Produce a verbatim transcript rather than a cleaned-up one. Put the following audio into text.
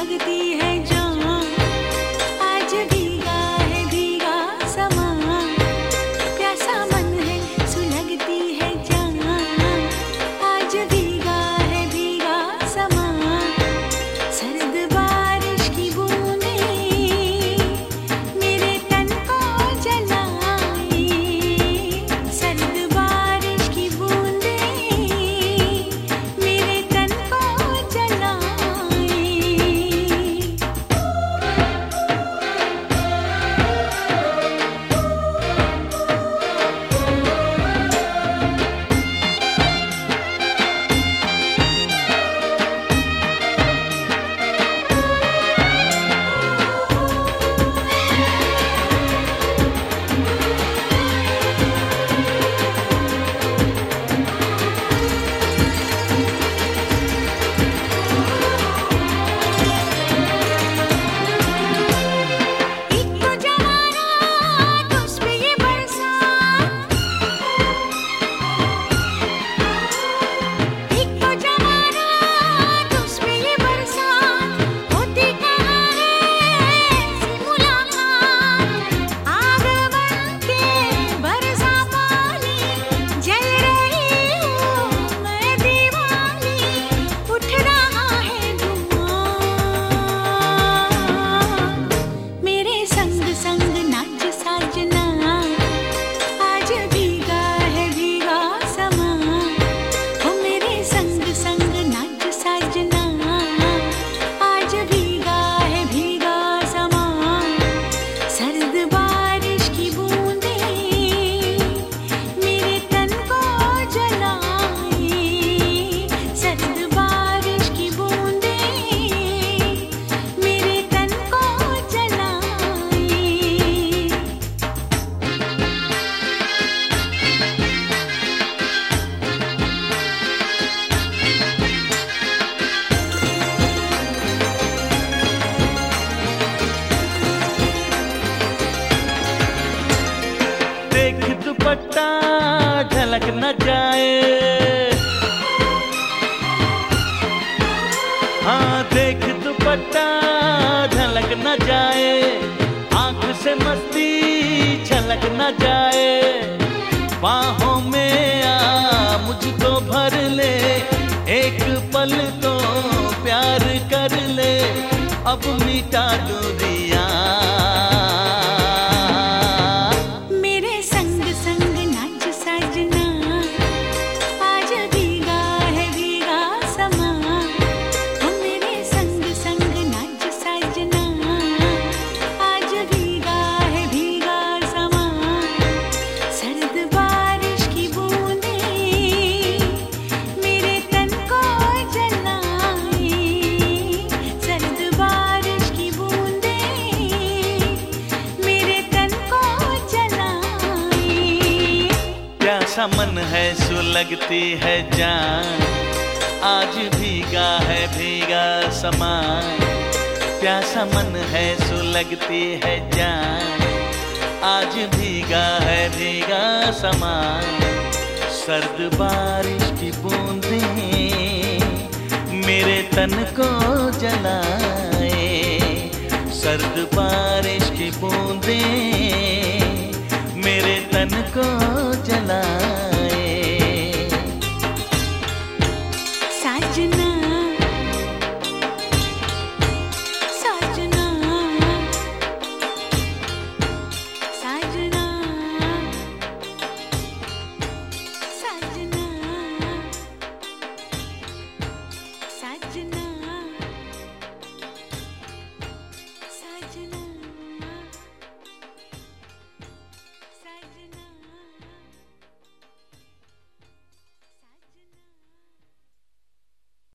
सुलगती है जान, आज भीगा है भीगा समा, प्यासा मन है सुलगती है जान, आज भीगा है भीगा समा। सर्द बारिश की बूंदें मेरे तन को जलाए, सर्द बारिश की बूंदें मेरे तन को जलाए। एक तो जवाना उस पे ये बरसात, एक तो जवाना उस पे ये बरसात, होती कहाँ है ऐसी मुलाकात। आग बन के बरसा पानी, जल रही हूँ मैं दीवानी, उठ रहा है धुआं। मेरे संग संग नाच साजना, आज भीगा है भीगा समा। हो मेरे संग संग नाच साजना, आज भीगा है भीगा समा। सर्द बारिश की बूंदें मेरे तन को जलाए, सर्द बारिश की बूंदें मेरे तन को जलाए। देख दुपट्टा झलक न जाए, हाँ देख दुपट्टा झलक न जाए, आंख से मस्ती झलक न जाए। बाहों में आ मुझको भर ले, एक पल तो प्यार कर ले, अब मिटा दूरियां। मेरे संग संग नाच साजना, आज भीगा है भीगा समा। हो मेरे संग संग नाच साजना, आज भीगा है भीगा समा। सर्द बारिश की बूंदें मेरे तन को जलाए, सर्द बारिश की बूंदें मेरे तन को जलाए। प्यासा मन है सुलगती है जान, आज भीगा है भीगा समा। प्यासा मन है सुलगती है जान, आज भीगा है भीगा समा। सर्द बारिश की बूंदें मेरे तन को जलाए, सर्द बारिश की बूंदें